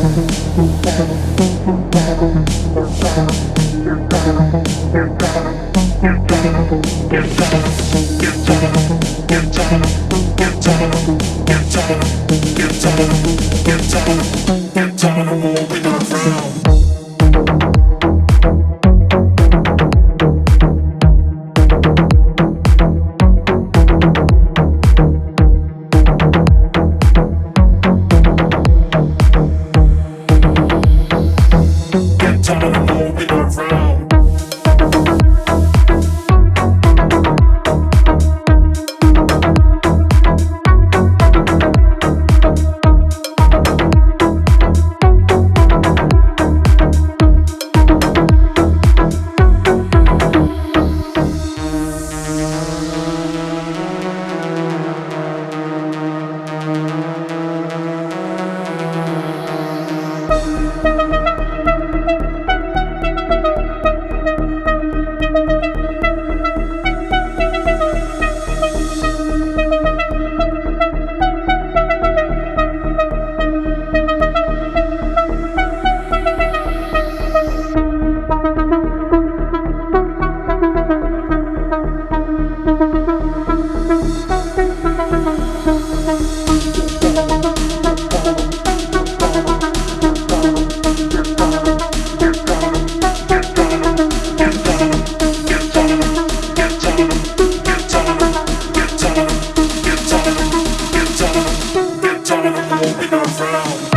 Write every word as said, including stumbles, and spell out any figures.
Get down, get down, get down, get down, get down, get down, get down, get down, get down, get down, get down, get down, get down, get down, get down, get down,